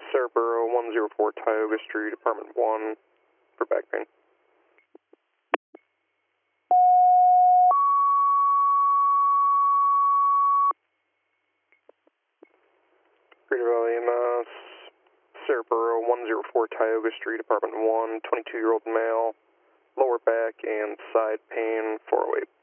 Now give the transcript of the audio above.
Cerebro 104 Tioga Street, Apartment 1, for back pain. Greater Valley EMS, Cerebro 104 Tioga Street, Apartment 1, 22-year-old male, lower back and side pain, 408.